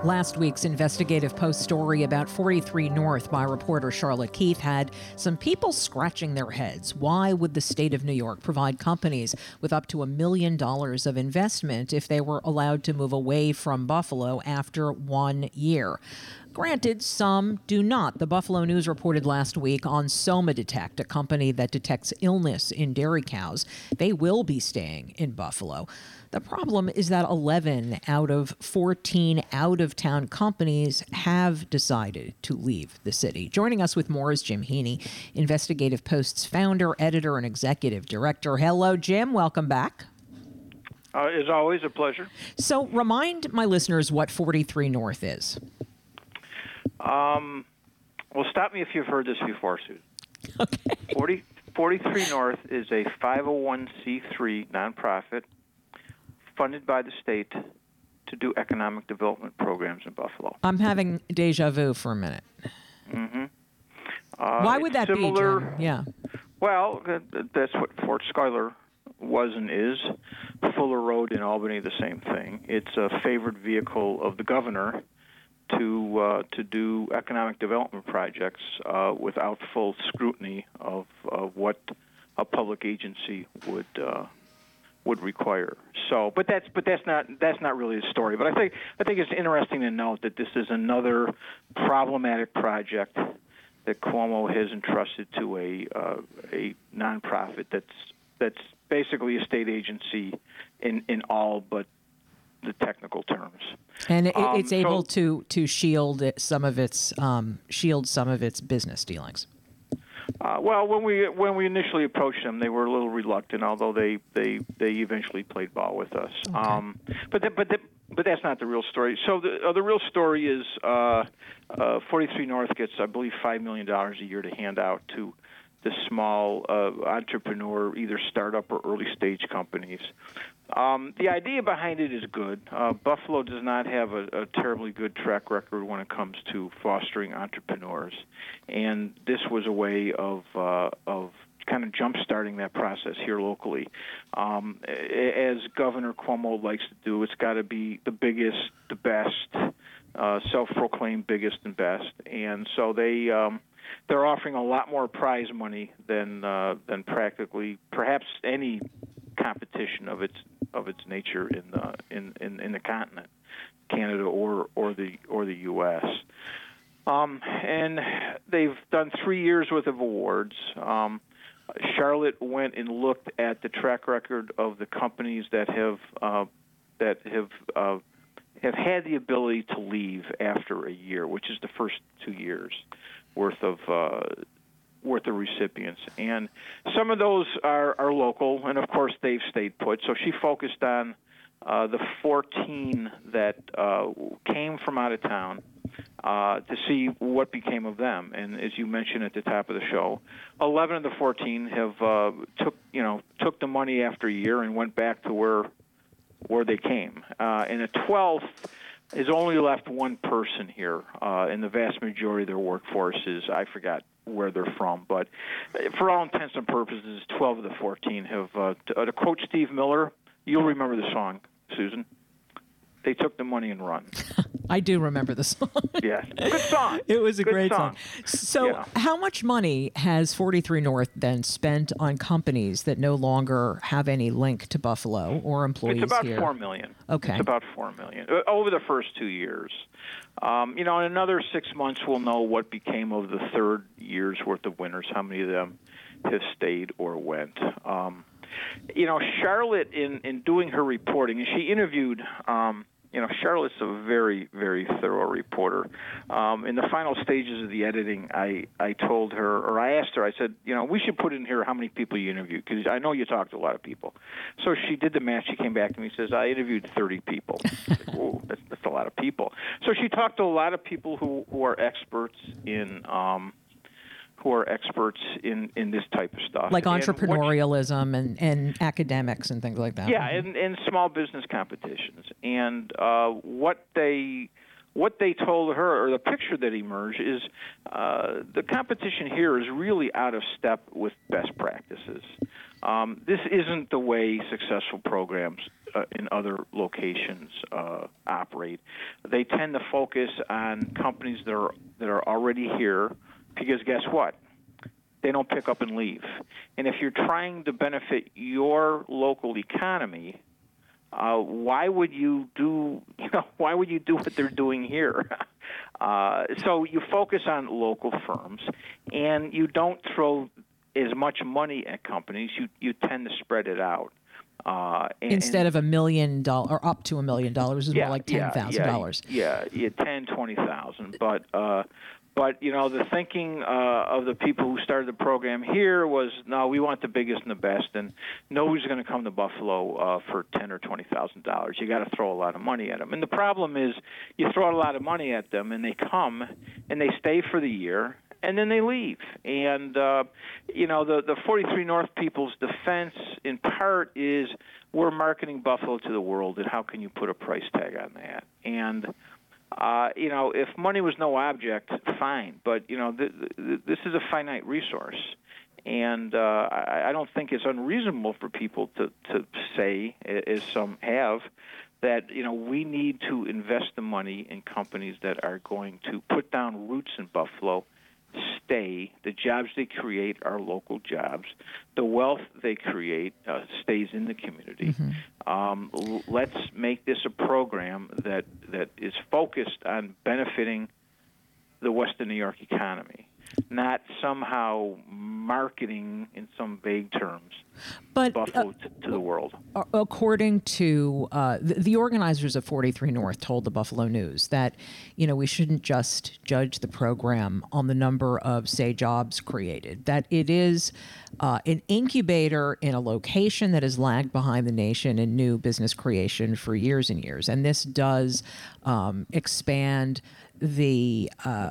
Last week's Investigative Post story about 43 North by reporter Charlotte Keith had some people scratching their heads. Why would the state of New York provide companies with up to $1 million of investment if they were allowed to move away from Buffalo after 1 year? Granted, some do not. The Buffalo News reported last week on SomaDetect, a company that detects illness in dairy cows. They will be staying in Buffalo. The problem is that 11 out of 14 out-of-town companies have decided to leave the city. Joining us with more is Jim Heaney, Investigative Post's founder, editor, and executive director. Hello, Jim. Welcome back. It's always a pleasure. So remind my listeners what 43 North is. Well, stop me if you've heard this before, Susan. Okay. 43 North is a 501c3 nonprofit funded by the state to do economic development programs in Buffalo. I'm having deja vu for a minute. Mm-hmm. Why would that similar, be, Jim? Yeah. Well, that's what Fort Schuyler was and is. Fuller Road in Albany, the same thing. It's a favored vehicle of the governor to do economic development projects without full scrutiny of what a public agency would require. So, but that's not really the story. But I think it's interesting to note that this is another problematic project that Cuomo has entrusted to a nonprofit that's basically a state agency in all but the technical terms. And it's able to shield some of its business dealings. Well, when we initially approached them, they were a little reluctant, although they eventually played ball with us. Okay. But that's not the real story. So the real story is 43 North gets, I believe, $5 million a year to hand out to the small entrepreneur, either startup or early stage companies. The idea behind it is good. Buffalo does not have a terribly good track record when it comes to fostering entrepreneurs, and this was a way of kind of jump-starting that process here locally. As Governor Cuomo likes to do, it's got to be the biggest, the best, self-proclaimed biggest and best, and so they're offering a lot more prize money than practically perhaps any competition of its nature in the continent, Canada or the U.S. And they've done 3 years worth of awards. Charlotte went and looked at the track record of the companies that have had the ability to leave after a year, which is the first 2 years worth of recipients, and some of those are local, and of course they've stayed put. So she focused on the 14 that came from out of town to see what became of them. And as you mentioned at the top of the show, 11 of the 14 have took the money after a year and went back to where they came, and the 12th has only left one person here, and the vast majority of their workforce is, I forgot where they're from, but for all intents and purposes, 12 of the 14 have, to quote Steve Miller, you'll remember the song, Susan, they took the money and run. I do remember the song. Yeah, good song. It was a great song. So yeah. How much money has 43 North then spent on companies that no longer have any link to Buffalo or employees here? It's about $4 million. Okay. It's about $4 million over the first 2 years. In another 6 months, we'll know what became of the third year's worth of winners, how many of them have stayed or went. Charlotte, in doing her reporting, and she interviewed... Charlotte's a very, very thorough reporter. In the final stages of the editing, I told her, or I asked her, I said, we should put in here how many people you interviewed, because I know you talked to a lot of people. So she did the math. She came back to me and says, I interviewed 30 people. I said, whoa, that's a lot of people. So she talked to a lot of people who are experts in this type of stuff. Like entrepreneurialism and academics and things like that. Yeah, and small business competitions. And what they told her, or the picture that emerged, is the competition here is really out of step with best practices. This isn't the way successful programs in other locations operate. They tend to focus on companies that are already here, because guess what? They don't pick up and leave. And if you're trying to benefit your local economy, why would you do what they're doing here? So you focus on local firms, and you don't throw as much money at companies. You tend to spread it out. Instead of $1 million or up to $1 million is more like $10,000. Yeah, $10,000-$20,000. But the thinking of the people who started the program here was, no, we want the biggest and the best, and nobody's going to come to Buffalo for $10,000 or $20,000. You got to throw a lot of money at them. And the problem is, you throw a lot of money at them, and they come and they stay for the year, and then they leave. And the 43 North people's defense, in part, is we're marketing Buffalo to the world, and how can you put a price tag on that? And if money was no object, fine. But this is a finite resource, and I don't think it's unreasonable for people to say, as some have, that we need to invest the money in companies that are going to put down roots in Buffalo, stay. The jobs they create are local jobs. The wealth they create stays in the community. Mm-hmm. Let's make this a program that is focused on benefiting the Western New York economy, not somehow marketing in some vague terms Buffalo to the world. According to the organizers of 43 North told the Buffalo News that, we shouldn't just judge the program on the number of, say, jobs created, that it is an incubator in a location that has lagged behind the nation in new business creation for years and years. And this does expand the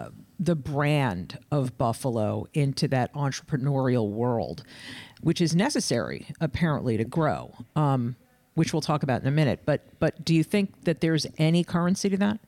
brand of Buffalo into that entrepreneurial world, which is necessary, apparently, to grow, which we'll talk about in a minute. But do you think that there's any currency to that?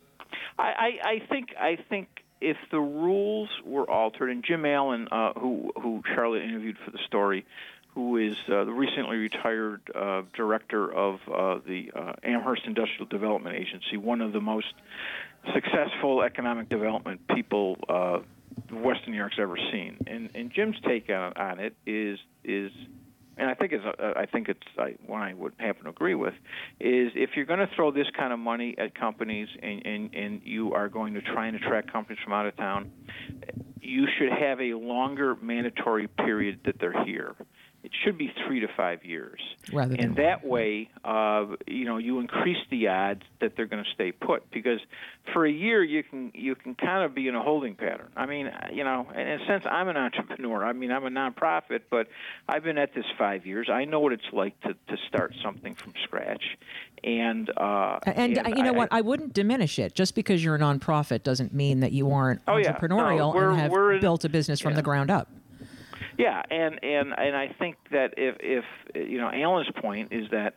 I think if the rules were altered, and Jim Allen, who Charlotte interviewed for the story, who is the recently retired director of the Amherst Industrial Development Agency, one of the most successful economic development people Western New York's ever seen. And Jim's take on it is, and I think it's one I would happen to agree with, is if you're going to throw this kind of money at companies and you are going to try and attract companies from out of town, you should have a longer mandatory period that they're here. It should be 3 to 5 years. And that way, you increase the odds that they're going to stay put. Because for a year, you can kind of be in a holding pattern. I mean, in a sense, I'm an entrepreneur. I mean, I'm a nonprofit, but I've been at this 5 years. I know what it's like to start something from scratch. And you know what? I wouldn't diminish it. Just because you're a nonprofit doesn't mean that you aren't entrepreneurial and have built a business from the ground up. Yeah, and I think that if Alan's point is that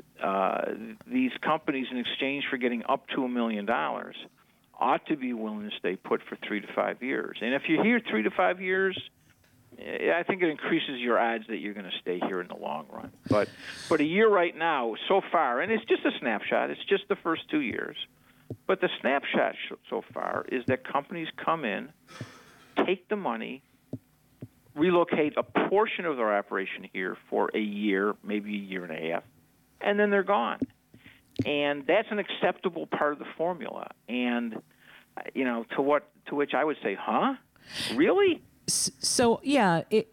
these companies, in exchange for getting up to $1 million, ought to be willing to stay put for 3 to 5 years. And if you're here 3 to 5 years, I think it increases your odds that you're going to stay here in the long run. But a year right now, so far, and it's just a snapshot. It's just the first 2 years. But the snapshot so far is that companies come in, take the money, relocate a portion of their operation here for a year, maybe a year and a half, and then they're gone. And that's an acceptable part of the formula. And, to which I would say, huh? Really? So, yeah, it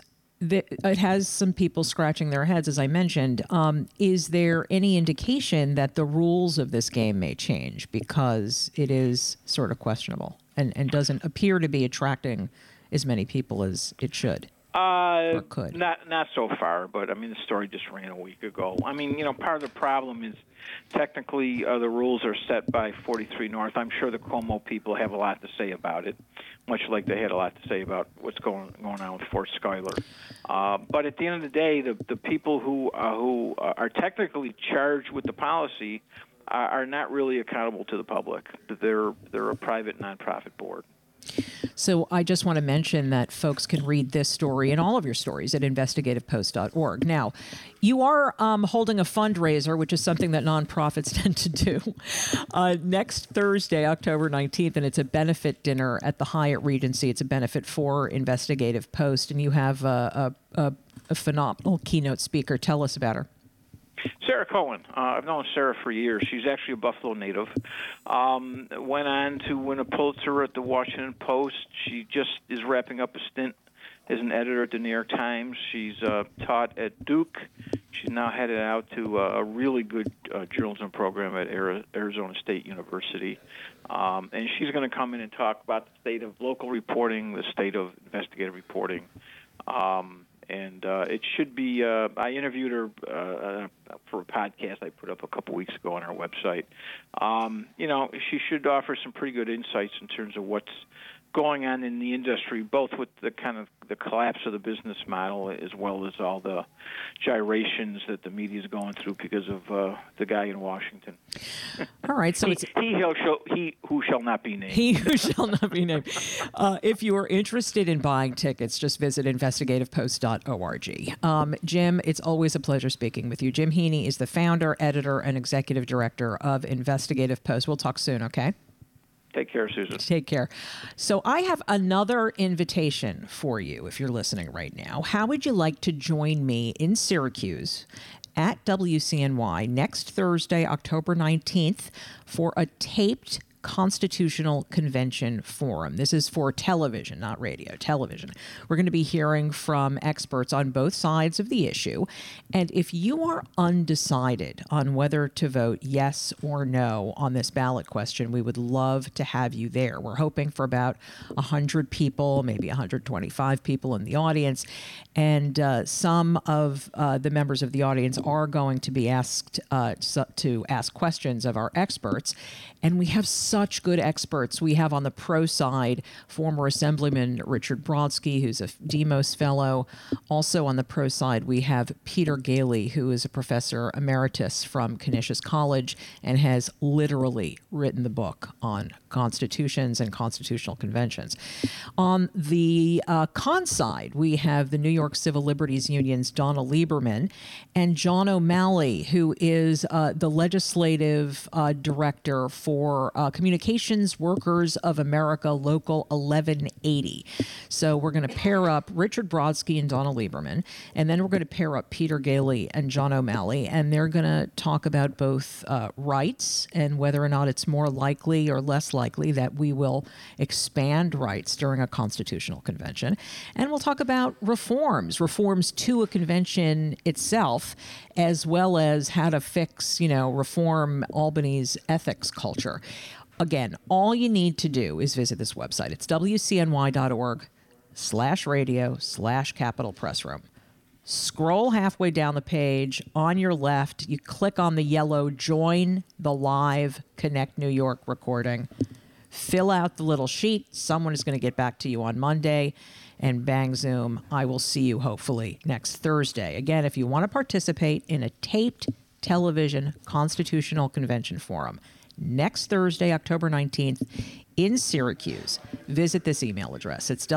has some people scratching their heads, as I mentioned. Is there any indication that the rules of this game may change, because it is sort of questionable and doesn't appear to be attracting as many people as it should or could? Not so far, but I mean, the story just ran a week ago. I mean, part of the problem is technically the rules are set by 43 North. I'm sure the Cuomo people have a lot to say about it, much like they had a lot to say about what's going on with Fort Schuyler. But at the end of the day, the people who are technically charged with the policy are not really accountable to the public. They're a private nonprofit board. So I just want to mention that folks can read this story and all of your stories at investigativepost.org. Now, you are holding a fundraiser, which is something that nonprofits tend to do, next Thursday, October 19th, and it's a benefit dinner at the Hyatt Regency. It's a benefit for Investigative Post, and you have a phenomenal keynote speaker. Tell us about her. Sarah Cohen. I've known Sarah for years. She's actually a Buffalo native. Went on to win a Pulitzer at the Washington Post. She just is wrapping up a stint as an editor at the New York Times. She's taught at Duke. She's now headed out to a really good journalism program at Arizona State University. And she's going to come in and talk about the state of local reporting, the state of investigative reporting. And it should be, I interviewed her for a podcast I put up a couple weeks ago on our website. She should offer some pretty good insights in terms of what's going on in the industry, both with the kind of the collapse of the business model as well as all the gyrations that the media is going through because of the guy in Washington. All right, so he who shall not be named. He who shall not be named. If you are interested in buying tickets, just visit investigativepost.org. Jim, it's always a pleasure speaking with you. Jim Heaney is the founder, editor, and executive director of Investigative Post. We'll talk soon, okay? Take care, Susan. Take care. So I have another invitation for you if you're listening right now. How would you like to join me in Syracuse at WCNY next Thursday, October 19th, for a taped Constitutional Convention Forum? This is for television, not radio, television. We're going to be hearing from experts on both sides of the issue. And if you are undecided on whether to vote yes or no on this ballot question, we would love to have you there. We're hoping for about 100 people, maybe 125 people in the audience. And some of the members of the audience are going to be asked to ask questions of our experts. And we have such good experts. We have on the pro side former Assemblyman Richard Brodsky, who's a Demos Fellow. Also on the pro side, we have Peter Galey, who is a professor emeritus from Canisius College and has literally written the book on constitutions and constitutional conventions. On the con side, we have the New York Civil Liberties Union's Donna Lieberman and John O'Malley, who is the legislative director for Communications Workers of America, Local 1180. So we're going to pair up Richard Brodsky and Donna Lieberman, and then we're going to pair up Peter Galey and John O'Malley, and they're going to talk about both rights and whether or not it's more likely or less likely that we will expand rights during a constitutional convention. And we'll talk about reforms to a convention itself, as well as how to fix, reform Albany's ethics culture. Again, all you need to do is visit this website. It's wcny.org/radio/Capitol Press Room. Scroll halfway down the page. On your left, you click on the yellow Join the Live Connect New York recording. Fill out the little sheet. Someone is going to get back to you on Monday. And bang, zoom, I will see you hopefully next Thursday. Again, if you want to participate in a taped television Constitutional Convention Forum, next Thursday, October 19th, in Syracuse, visit this email address. It's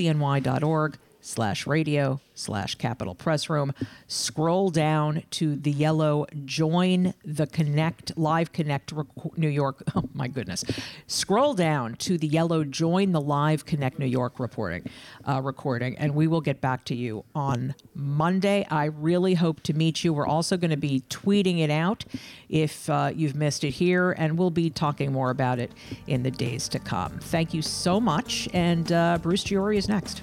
wcny.org/radio/Capitol Press Room. Scroll down to the yellow Join the Connect, Live Connect New York. Oh, my goodness. Scroll down to the yellow Join the Live Connect New York recording, and we will get back to you on Monday. I really hope to meet you. We're also going to be tweeting it out if you've missed it here, and we'll be talking more about it in the days to come. Thank you so much, and Bruce Giori is next.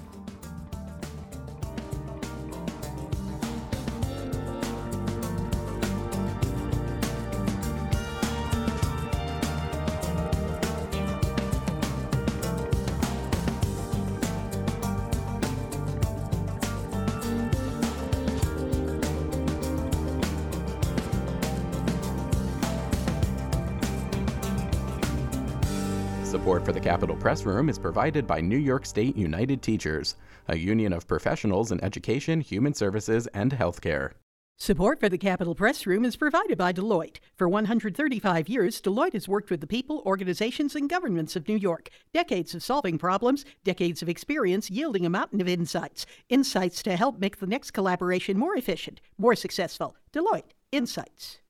Support for the Capitol Press Room is provided by New York State United Teachers, a union of professionals in education, human services, and healthcare. Support for the Capitol Press Room is provided by Deloitte. For 135 years, Deloitte has worked with the people, organizations, and governments of New York. Decades of solving problems, decades of experience yielding a mountain of insights. Insights to help make the next collaboration more efficient, more successful. Deloitte Insights.